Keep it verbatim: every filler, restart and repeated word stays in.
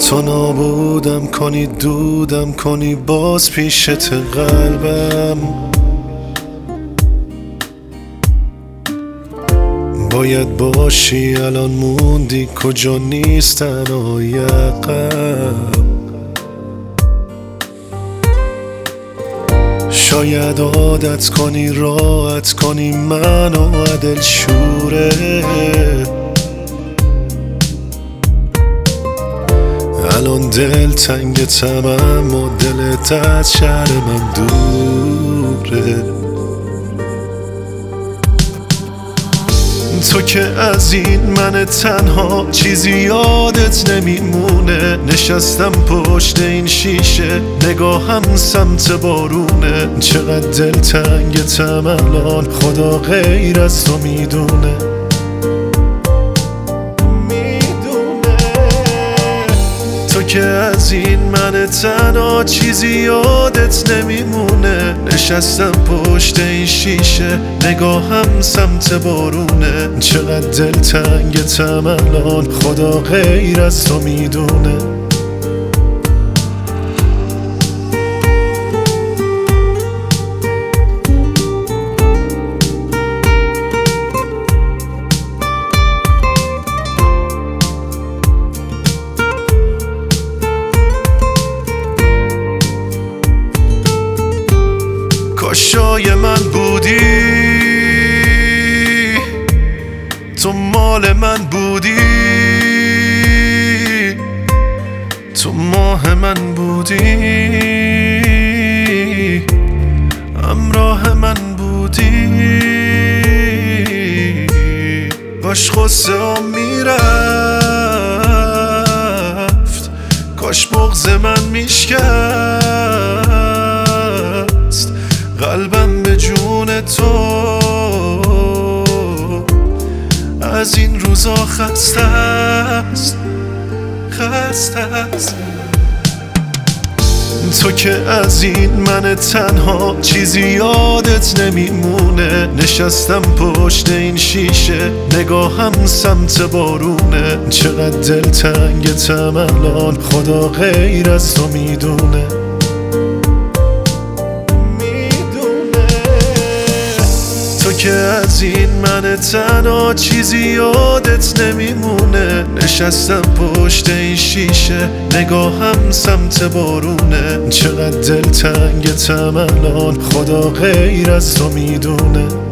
تو نابودم کنی دودم کنی باز پیشت قلبم. باید باشی الان موندی کجا نیست تنهای عقب. شاید عادت کنی راحت کنی منو عدل شوره. الان دل تنگ تمام و دلت از شهر من دوره. تو که از این من تنها چیزی یادت نمیمونه. نشستم پشت این شیشه نگاهم سمت بارونه. چقدر دل تنگتم الان خدا غیر از تو میدونه. که از این من تنها چیزی یادت نمیمونه. نشستم پشت این شیشه نگاهم سمت بارونه. چقدر دل تنگتم الان خدا غیر از تو میدونه. کاشای من بودی تو مال من بودی. تو ماه من بودی همراه من بودی. کاش غصه ها میرفت کاش بغض من میشکست. قلبم به جون تو از این روزا خسته است خسته است. تو که از این من تنها چیزی یادت نمیمونه. نشستم پشت این شیشه نگاهم سمت بارونه. چقدر دل تنگتم الان خدا غیر از تو میدونه. که از این من تنها چیزی یادت نمیمونه. نشستم پشت این شیشه نگاهم سمت بارونه. چقدر دل تنگتم الان خدا غیر از تو میدونه.